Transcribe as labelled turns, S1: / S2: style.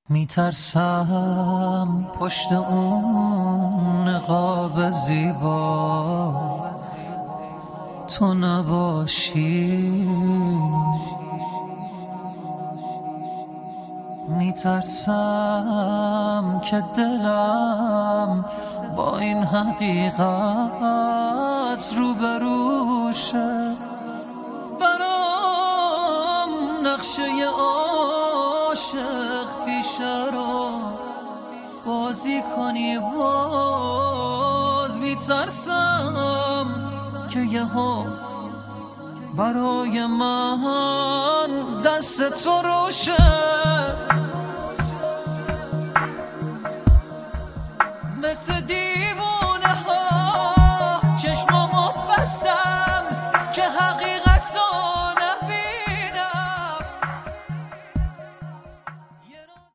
S1: میترسم پشت اون نقاب زیبا تو نباشی، میترسم که دلم با این حقیقت روبروشه، برام نقشه عاشق پیشه رو بازی کنی باز. میترسم که یهو برای من دست تو روشه،